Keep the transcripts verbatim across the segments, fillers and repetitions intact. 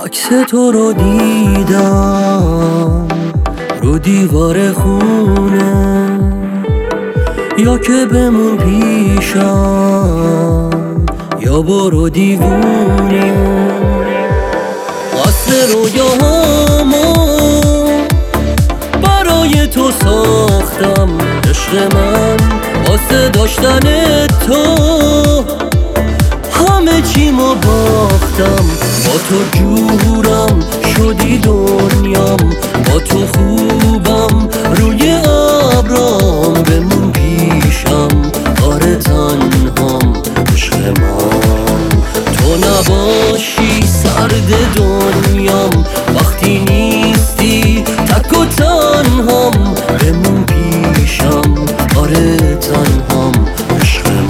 عکس تو رو دیدم رو دیوار خونه، یا که بمون پیشم یا برو دیوونی. قصر رویاهامو برای تو ساختم عشق من، واسه داشتن تو همه چیمو باختم. با تو جورم شدی دنیام، با تو خوبم روی ابرام، بمون پیشم آره تنهام عشق من. تو نباشی سرد دنیام، وقتی نیستی تک و تنهام، بمون پیشم آره تنهام عشق من.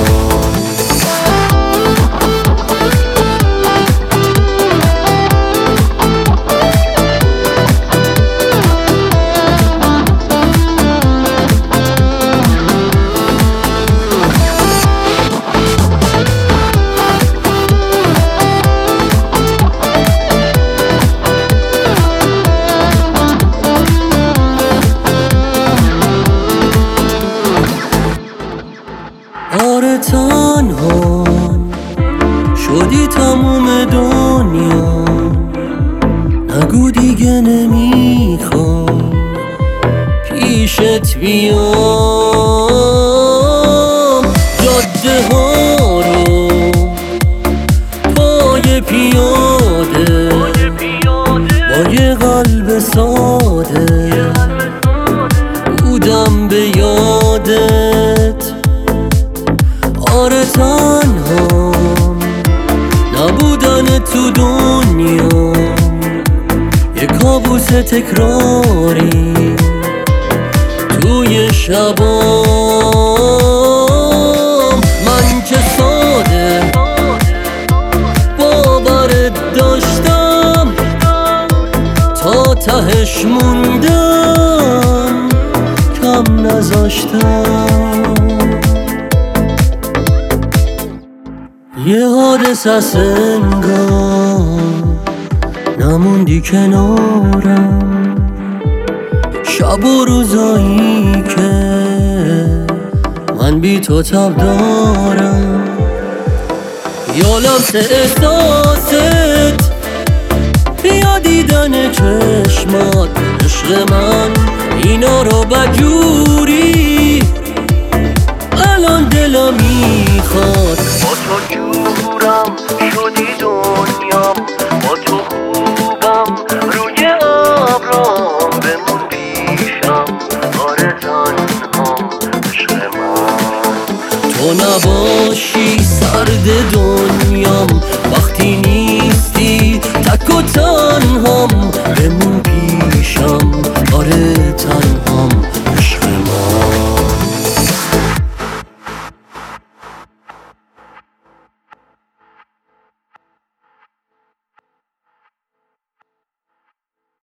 آره تنها شدی تموم دنیا، نگو دیگه نمیخوام پیشت بیام. جاده ها رو پای پیاده با یه قلب ساده بودم به یادت. آره تنهام نبودن تو دنیا، یه کابوس تکراری توی شبام. من که ساده باورت داشتم، تا تهش موندم کم نذاشتم. یه حادثه است انگار نموندی کنارم، شب و روزایی که من بی تو تب دارم. یا لمس احساست یا دیدن چشمات عشق من، اینا رو بجوری الان دلم میخواد. با تو جورم شدی دنیام، با تو خوبم روی ابرام، بمون پیشم آره تنهام عشق من. تو نباشی سرد دنیام،